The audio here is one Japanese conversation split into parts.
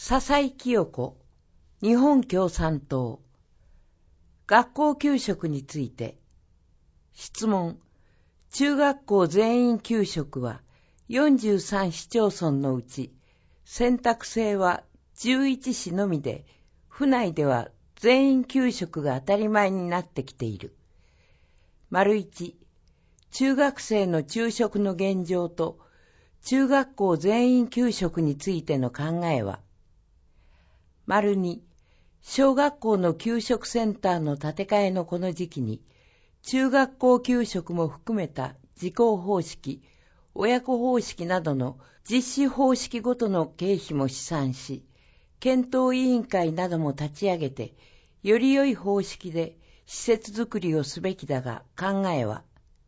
笹井清子、日本共産党。学校給食について。質問。中学校全員給食は43市町村のうち、選択制は11市のみで、府内では全員給食が当たり前になってきている。1、中学生の昼食の現状と、中学校全員給食についての考えは。2、小学校の給食センターの建て替えのこの時期に、中学校給食も含めた自校方式、親子方式などの実施方式ごとの経費も試算し、検討委員会なども立ち上げて、より良い方式で施設づくりをすべきだが考えは。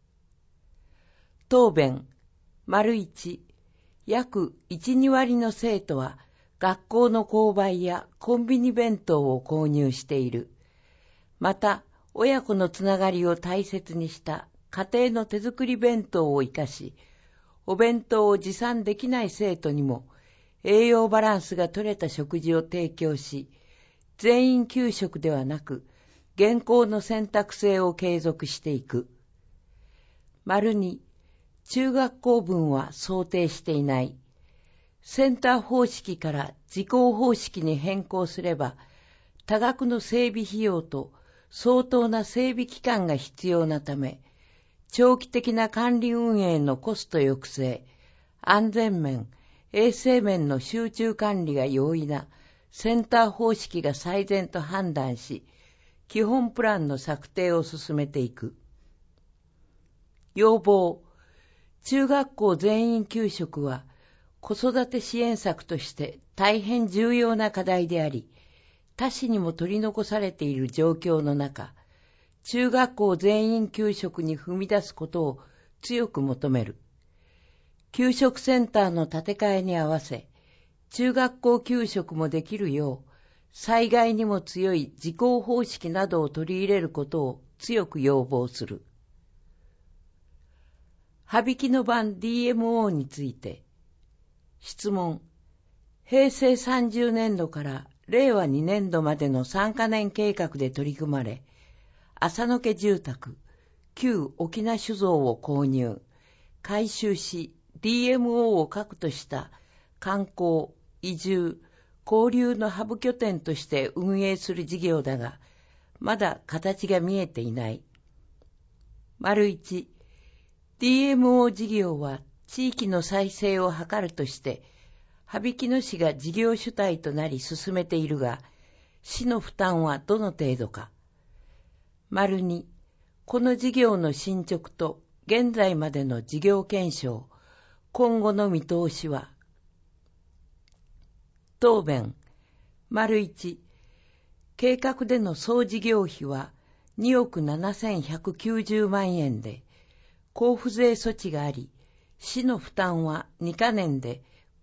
答弁。1、約1、2割の生徒は学校の購買やコンビニ弁当を購入している。また、親子のつながりを大切にした家庭の手作り弁当を生かし、お弁当を持参できない生徒にも栄養バランスが取れた食事を提供し、全員給食ではなく、現行の選択制を継続していく。2、中学校分は想定していない。センター方式から自校方式に変更すれば、多額の整備費用と相当な整備期間が必要なため、長期的な管理運営のコスト抑制、安全面、衛生面の集中管理が容易なセンター方式が最善と判断し、基本プランの策定を進めていく。要望。中学校全員給食は子育て支援策として大変重要な課題であり、他市にも取り残されている状況の中、中学校全員給食に踏み出すことを強く求める。給食センターの建て替えに合わせ、中学校給食もできるよう、災害にも強い自校方式などを取り入れることを強く要望する。羽曳野版 DMO について。質問。平成30年度から令和2年度までの3カ年計画で取り組まれ、浅野家住宅、旧沖縄酒造を購入、改修し DMO を核とした観光、移住、交流のハブ拠点として運営する事業だが、まだ形が見えていない。1、DMO 事業は地域の再生を図るとして、羽曳野市が事業主体となり進めているが、市の負担はどの程度か。2、この事業の進捗と現在までの事業検証、今後の見通しは。答弁。1、計画での総事業費は2億7190万円で、交付税措置があり、市の負担は2カ年で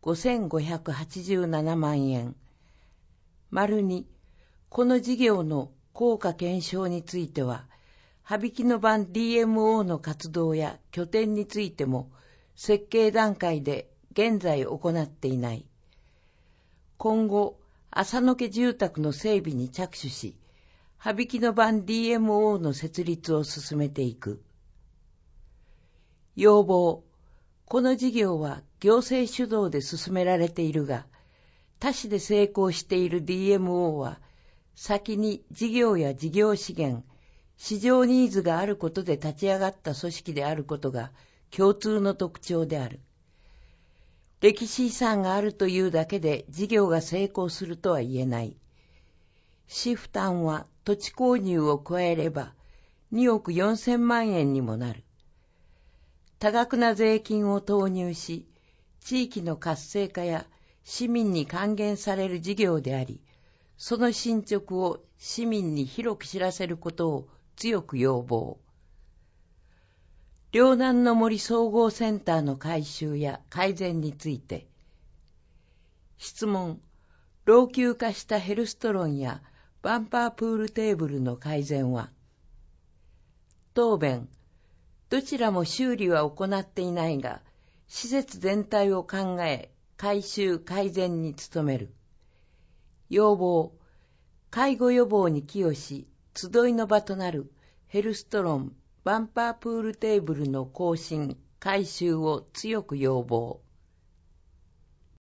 5587万円。2、この事業の効果検証については、羽曳野版 DMO の活動や拠点についても設計段階で現在行っていない。今後、浅野家住宅の整備に着手し、羽曳野版 DMO の設立を進めていく。要望。この事業は行政主導で進められているが、他市で成功している DMO は、先に事業や事業資源、市場ニーズがあることで立ち上がった組織であることが共通の特徴である。歴史遺産があるというだけで事業が成功するとは言えない。市負担は土地購入を加えれば2億4000万円にもなる。多額な税金を投入し、地域の活性化や市民に還元される事業であり、その進捗を市民に広く知らせることを強く要望。両南の森総合センターの改修や改善について。質問。老朽化したヘルストロンやバンパープールテーブルの改善は。答弁。どちらも修理は行っていないが、施設全体を考え、改修改善に努める。 要望、介護予防に寄与し、集いの場となるヘルストロンバンパープールテーブルの更新、改修を強く要望。